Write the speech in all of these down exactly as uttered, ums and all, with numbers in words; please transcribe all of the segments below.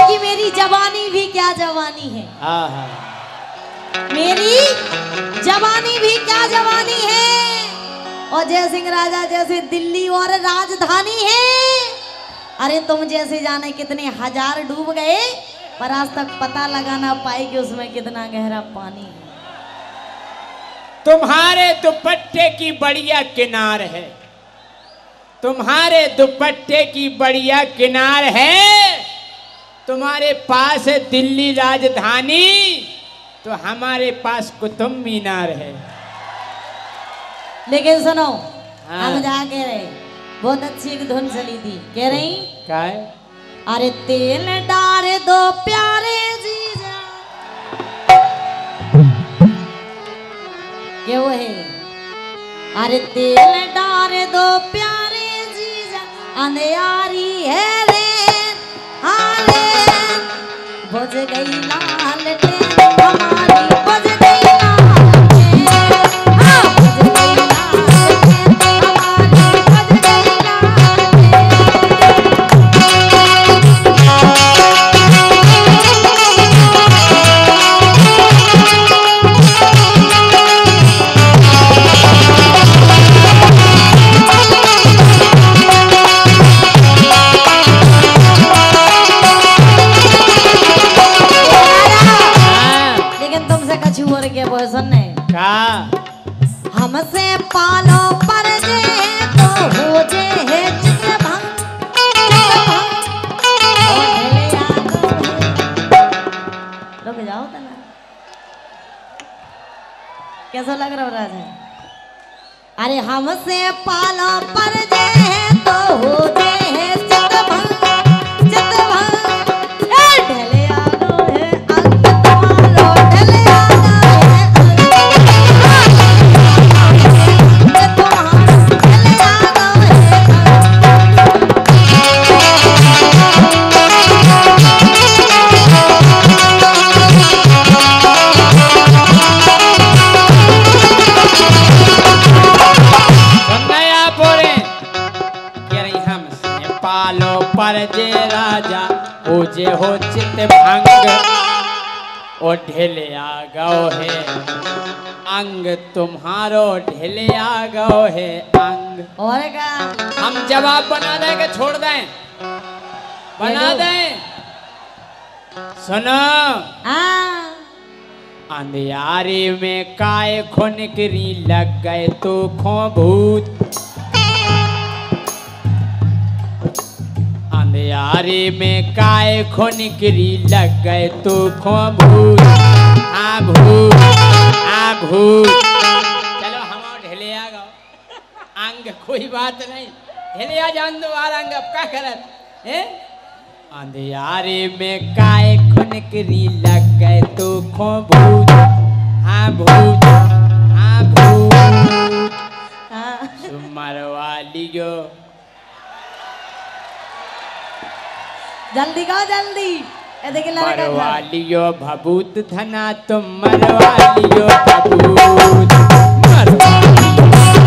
कि मेरी जवानी भी क्या जवानी है। हाँ हाँ मेरी जवानी भी क्या जवानी है। और जय सिंह राजा जैसे दिल्ली और राजधानी है। अरे तुम जैसे जाने कितने हजार डूब गए पर आज तक पता लगाना पाए कि उसमें कितना गहरा पानी है। तुम्हारे दुपट्टे की बढ़िया किनार है, तुम्हारे दुपट्टे की बढ़िया किनार है। तुम्हारे पास है दिल्ली राजधानी तो हमारे पास कुतुब मीनार है। लेकिन सुनो हाँ। हम जा कह रहे बहुत अच्छी एक धुन चली थी कह रही क्या है? अरे तेल डार दो प्यारे जीजा क्या वो है। अरे तेल डार दो प्यारे जीजा अंधियारी है रे हारे बुझ गई लाल टेन हमारी बुझ गई लाल टेन। हाँ बुझ गई लाल टेन हमारी बुझ गई लाल हमसे पालो पर जे तो हो जे है चित्र भंग रुक जाओ तना कैसा लग रहा राजा। अरे हमसे पालो पर जे तो हो जे है चित्र भंग चित्र भंग ढले आ गो है अंग तुम्हारो ढले आ पर जे राजा ओ जे हो चित भंग ओ ढेले आ गओ है अंग तुम्हारो ढेले आ गओ है अंग। और का हम जवाब बना दें कि छोड़ दें? बना दें। सुनो अंधियारी में काय खुनकरी लग गए तो खो भूत। अंधियारी में काय खुनकरी लग गए तो खो भूत। हाँ भूत हाँ भूत। चलो हम ढेले आ गओ अंग कोई बात नहीं ढेले आ जान दो आर अंग अब क्या करत है। अंधियारी में काय खुनकरी लग गए तो खो भूत। हाँ भूत हाँ भूत। सुमर वालियो जल्दी गाओ जल्दी ए देखिए लड़का मरवालियो भभूत धना तुम मरवालियो भभूत मरवालियो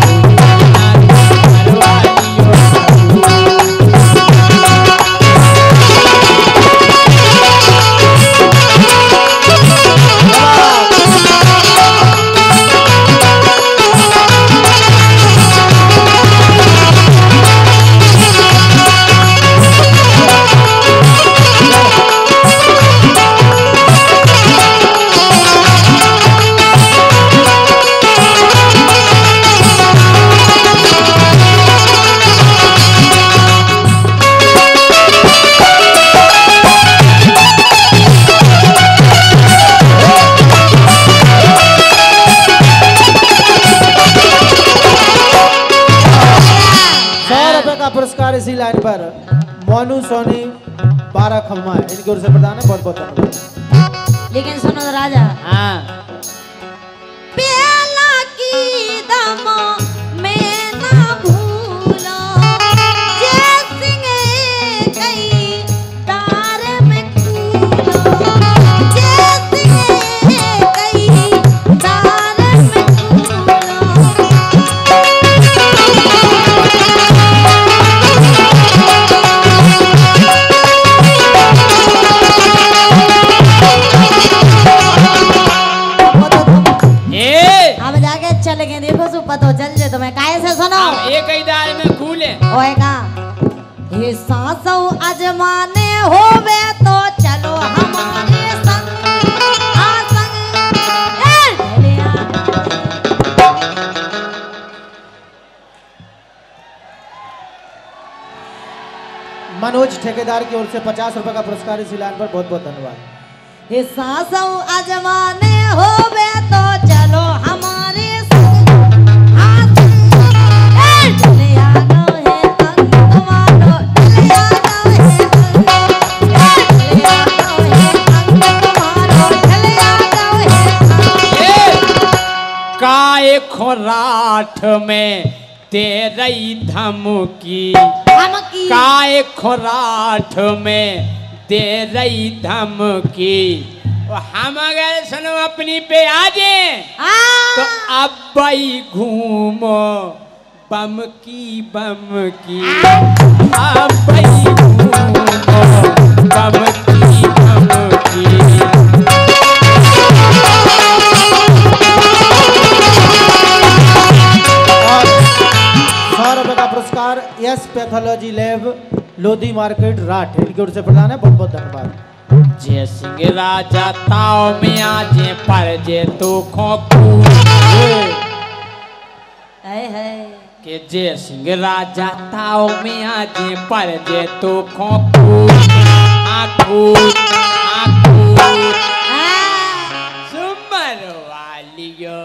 पुरस्कार इसी लाइन पर मोनू सोनी बारह खम्मा है इनकी ओर से प्रदान है। बहुत बहुत धन्यवाद। लेकिन सुनो राजा हाँ प्याला की दमो मैं ना भूलो जय सिंह कई तार में कूलो जय सिंह कई तार में कूलो। आजमाने होवे तो चलो हमारे संग आ संग ए ढेलिया मनोज ठेकेदार की ओर से पचास रुपए का पुरस्कार इस लाइन पर बहुत बहुत धन्यवाद। हे सासौ आजमाने होवे तो चलो हमारे संग आ संग ए ढेलिया गाँव है संग तुम्हारो ढेलिया गाँव है संग ए ढेलिया गाँव है संग तुम्हारो ढेलिया गाँव है संग काय खोराठ में तेरी धमकी, धमकी काय खोराठ में तेरी धमकी। और हम अगर सुनो अपनी पे आ जाए तो आ अब भाई घूमो बम की बम की, अब भाई घूमो बम की बम की। और सौ रुपए का पुरस्कार yes pathology lab Lodhi market Rath इनकी ओर से प्रदान है। बहुत बहुत धन्यवाद। जय सिंह राजा ताव में आजे पर जे तो खोकू है है के जय सिंह राजा ताव में आजे पर जे तो खोकू आखू आखू सुमर वालियो।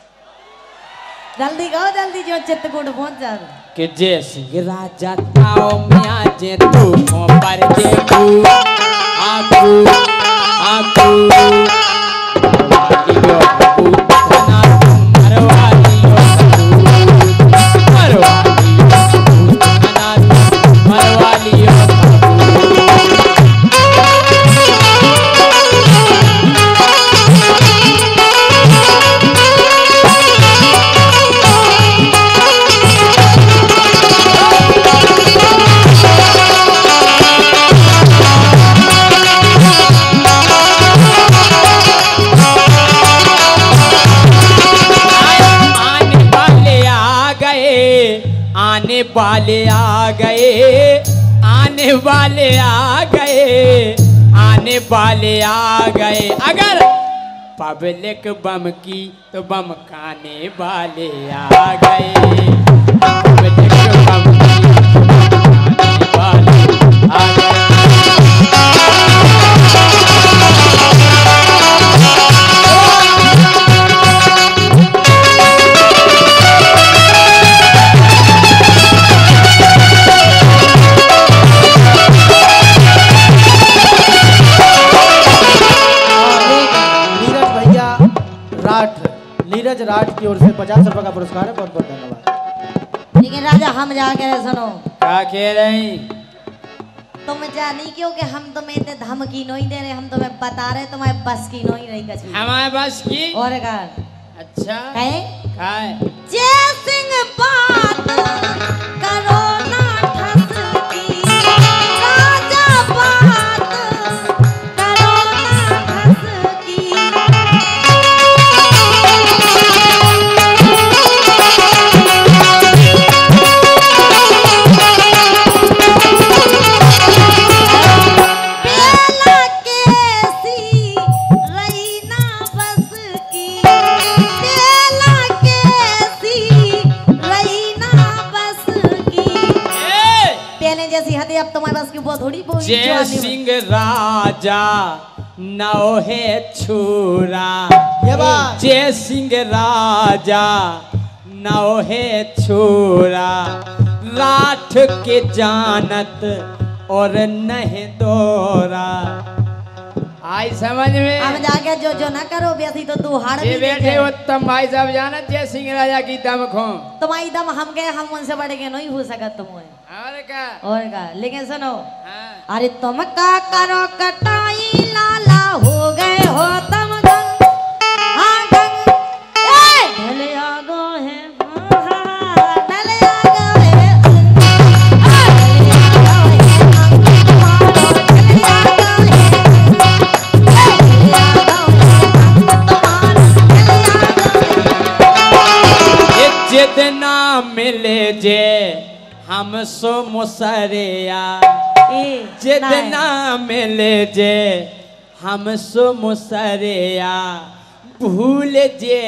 जल्दी कहो जल्दी जो चित्रकूट पहुंच जा के जय सिंह राजा ताव में आजे तो खो पर जे कू आखू आखू वालियो पूतना मरवालियो मरवालियो पूतना मरवालियो। आने वाले आ गए, आने वाले आ गए, आने वाले आ गए। अगर पब्लिक बम की तो बम खाने वाले आ गए, पब्लिक बम की तो बम खाने वाले आ गए। नीरज राठ की ओर से पचास रुपए का पुरस्कार है। बहुत बहुत धन्यवाद। लेकिन राजा हम जाके रहे सुनो क्या कह रही तुम जानी क्यों कि हम तुम्हें इतने धमकी नहीं दे रहे, हम तुम्हें बता रहे तुम्हारे बस की नहीं रही कछु। हमारे बस की और का अच्छा कहे काय जय सिंह बात करो ना ठस की, राजा बात करो ना ठस की। अब तुम्हारे पास की वो थोड़ी बोली जय सिंह राजा नौ है छुरा, ये बात जय सिंह राजा नौ है छुरा, राठ के जानत और नहीं दोरा। आई समझ में अब जाके जो जो ना करो बेसी तो तू हार ये बैठे उत्तम भाई साहब जानत जय सिंह राजा की दम खो तुम्हारी दम हम गए, हम उनसे बढ़ के नहीं हो सकत तुम और का और का। लेकिन सुनो हाँ। अरे तुम का करो कटाई लाला हो गए हो तुम गंग हाँ गंग ए ढले आ गो है हाँ हाँ हाँ ढले आ गो है हाँ ढले आ गो है अंग तुम्हारो ढले आ गो है ढले आ गो है अंग तुम्हारो ढले आ गो है। जितना मिले जे हम सो मुसरिया ए जितना मिले जे हम सो मुसरिया भूल जे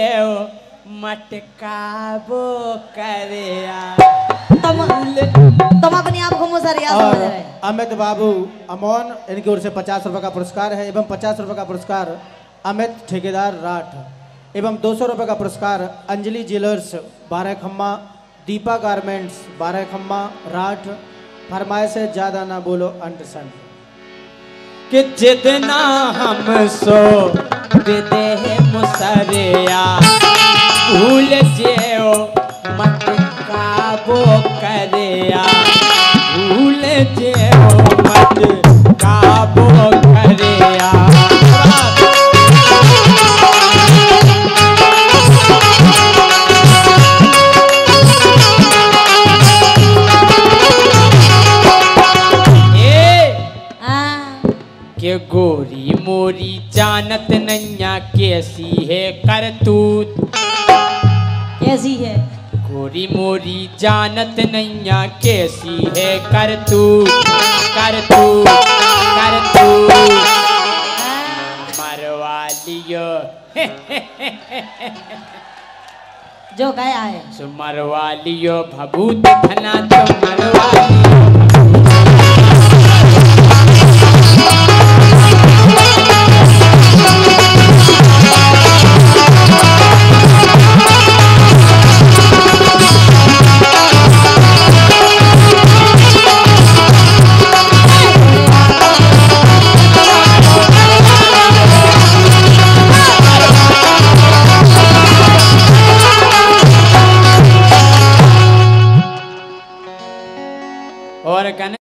मटकाबो करिया। तुम तुम अपने आप को मुसरिया समझ और रहे। अमित बाबू अमोन इनकी ओर से पचास रुपए का पुरस्कार है एवं पचास रुपए का पुरस्कार अमित ठेकेदार राठ एवं दो सौ रुपए का पुरस्कार अंजलि ज्वेलर्स बारह खम्मा दीपा गारमेंट्स बारह खम्मा राठ। फरमाए से ज्यादा ना बोलो अंडरस्टैंड कि जितना हम सो दे मुसरिया भूल जेओ मटकाबो करिया भूल जेओ मटकाबो करिया। के गोरी मोरी जानत नैया कैसी है करतूत कैसी है गोरी मोरी जानत नैया कैसी है करतूत करतूत करतूत मरवालियो जो गया है सो मरवालियो भभूत धना तो मरवालियो और